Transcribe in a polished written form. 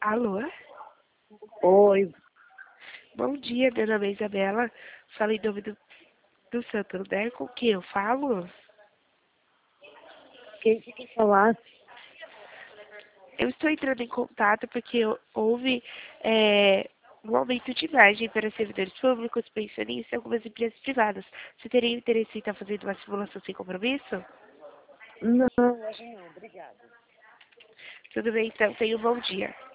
Alô? Oi, Bom dia, meu nome é Isabela. Falo em nome do Santander. Com quem eu falo? quem você quer falar? Eu estou entrando em contato porque houve um aumento de margem para servidores públicos, pensionistas e algumas empresas privadas. Você teria interesse em estar fazendo uma simulação sem compromisso? Não, hoje não, obrigada. Tudo bem, então. Tenha um bom dia.